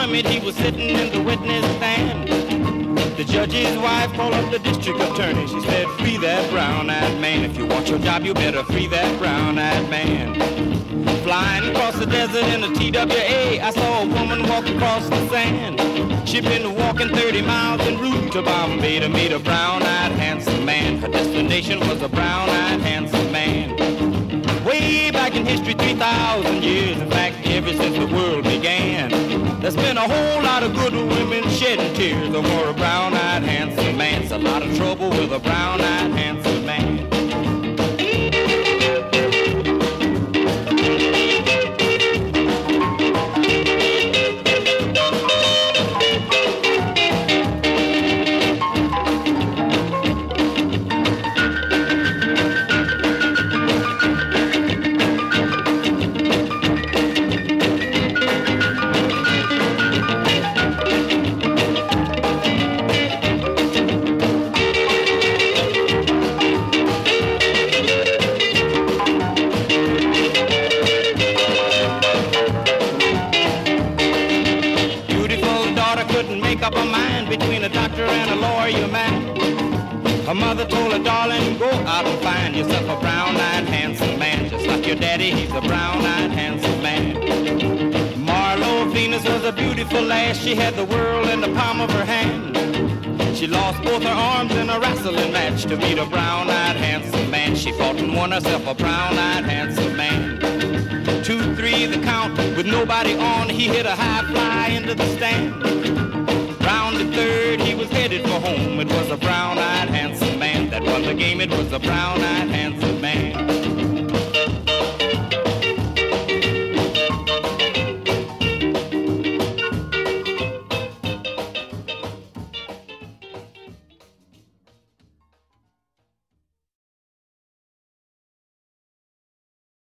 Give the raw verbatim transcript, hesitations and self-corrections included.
Kermit, he was sitting in the witness stand. The judge's wife called up the district attorney. She said, free that brown-eyed man. If you want your job, you better free that brown-eyed man. Flying across the desert in a T W A, I saw a woman walk across the sand. She'd been walking thirty miles en route to Bombay to meet a brown-eyed handsome man. Her destination was a brown-eyed handsome man. Way back in history, three thousand years, in fact, ever since the world began, there's been a whole lot of good women shedding tears over a brown-eyed handsome man. It's a lot of trouble with a brown-eyed handsome man. Up a mind between a doctor and a lawyer man. Her mother told her, darling, go out and find yourself a brown-eyed handsome man. Just like your daddy, he's a brown-eyed handsome man. Marlo Venus was a beautiful lass. She had the world in the palm of her hand. She lost both her arms in a wrestling match to meet a brown-eyed handsome man. She fought and won herself a brown-eyed handsome man. Two, three, the count, with nobody on, he hit a high fly into the stand. Round the third, he was headed for home. It was a brown-eyed handsome man that won the game. It was a brown-eyed handsome man.